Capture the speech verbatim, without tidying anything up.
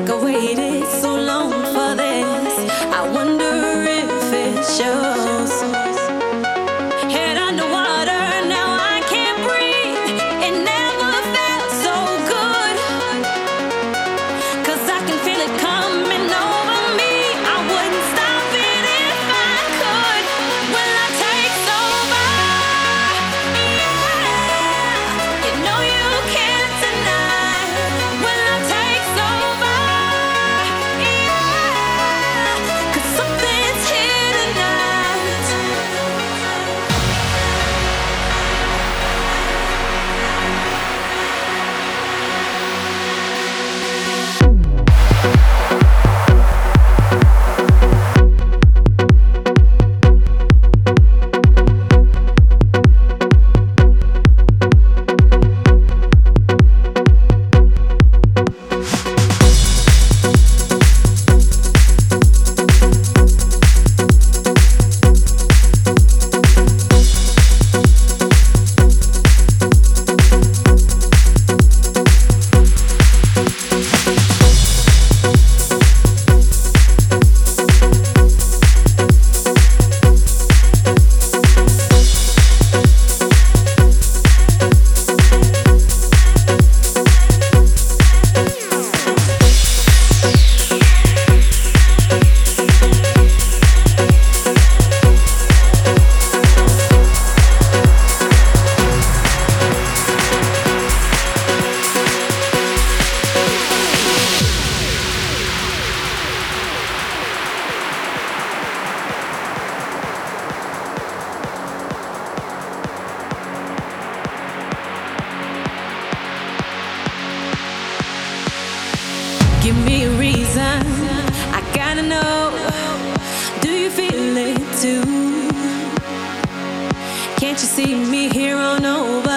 I waited so long for this. I wonder if it shows. Head underwater, now I can't breathe. It never felt so good. 'Cause I can feel it coming over me. I wouldn't stop it if I could. Will I take over? Yeah. You know you can't deny. Will I take over? Yeah. 'Cause something's here tonight. Give me a reason, I gotta know. Do you feel it too? Can't you see me here on over?